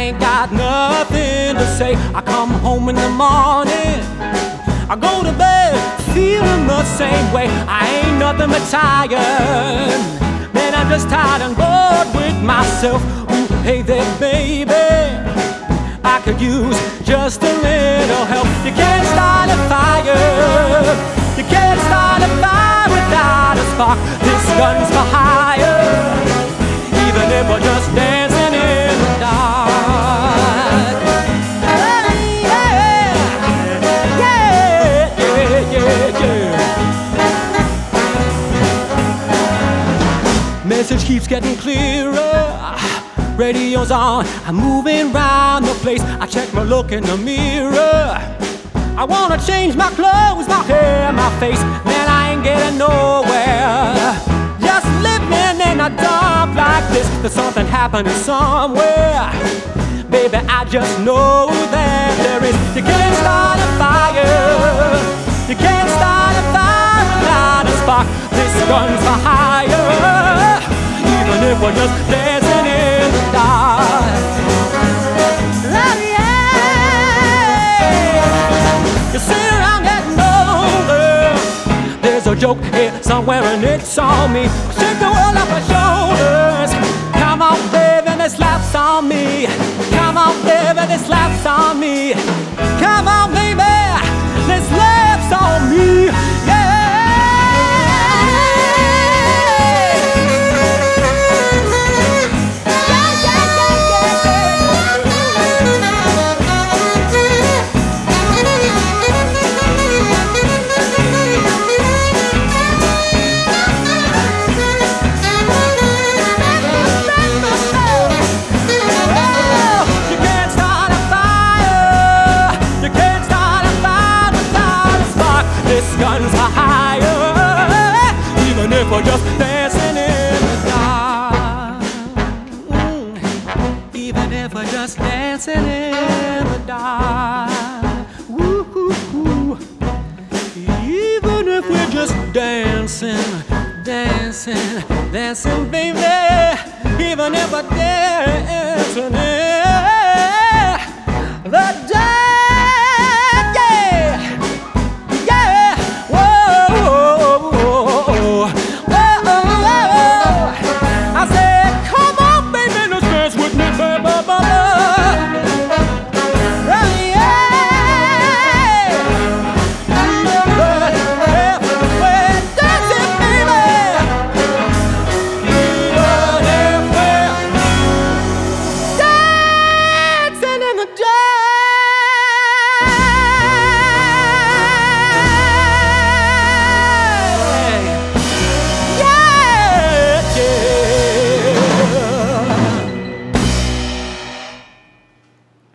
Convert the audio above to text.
ain't got nothing to say. I come home in the morning, I go to bed feeling the same way. I ain't nothing but tired, man, I'm just tired and bored with myself. Ooh, hey there, baby, I could use just a little help. You can't start a fire, you can't start a fire without a spark. This gun's for hire, even if we're just dancing in the dark. Message keeps getting clearer, radio's on, I'm moving round the place. I check my look in the mirror, I wanna change my clothes, my hair, my face. Man, I ain't getting nowhere, just living in a dump like this. There's something happening somewhere, baby, I just know that there is. You can't start a fire, you can't start a fire without a spark. This gun's for hire, even if we're just dancing in the dark. Oh yeah, you sit around getting older. There's a joke here somewhere and it's on me. Shake the world off my shoulders. Come on, baby, this laughs on me. Come on, baby, this laughs on me. Come on, baby, this laughs on me. Yeah. Guns are higher, even if we're just dancing in the dark. Even if we're just dancing in the dark. Woo-hoo-hoo. Even if we're just dancing, dancing, dancing, baby. Even if we're dancing in